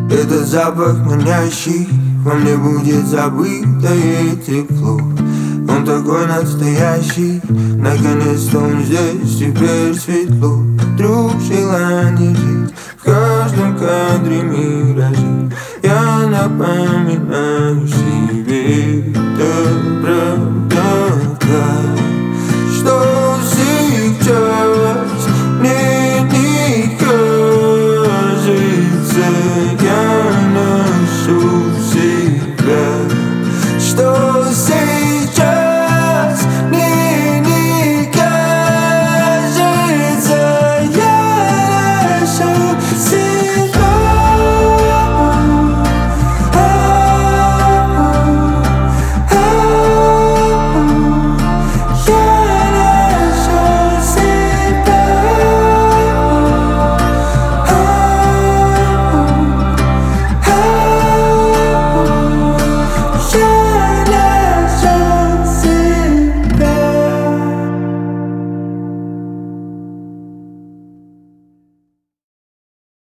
Этот запах манящий, во мне будет забытое тепло. Он такой настоящий, наконец-то он здесь, теперь светло. Вдруг желание жить в каждом кадре миражи. Я на память